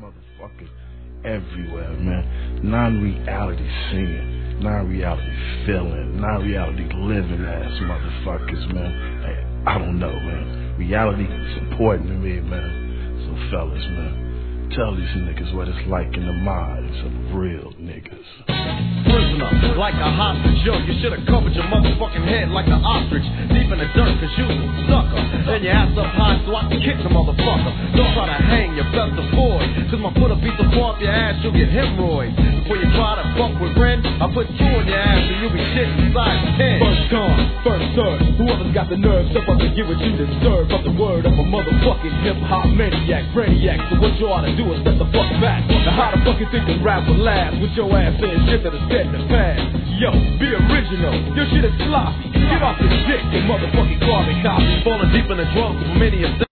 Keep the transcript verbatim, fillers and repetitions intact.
motherfucking everywhere, man. Non-reality seeing, non-reality feeling, non-reality living ass motherfuckers, man. Hey, I don't know, man. Reality is important to me, man. So fellas, man, tell these niggas what it's like in the minds of real niggas. Prisoner, like a hostage, yo, you should've covered your motherfucking head like an ostrich, deep in the dirt, cause you was a sucker, and your ass up high so I can kick the motherfucker. Don't try to hang, you best avoid, cause my foot will beat the floor off your ass, you'll get hemorrhoids. Before you try to fuck with Ren, I put two in your ass and you'll be shitting size ten. First come, first serve, whoever's got the nerve, step up and give what you deserve. Of the word of a motherfucking hip-hop maniac, brainiac, so what you ought to do is step the fuck back. Now how the fuck you think the rap will last, with your ass saying shit that is dead in the past? Yo, be original, your shit is sloppy. Get off your dick, you motherfucking carbon copy. Falling deep in the drums for many a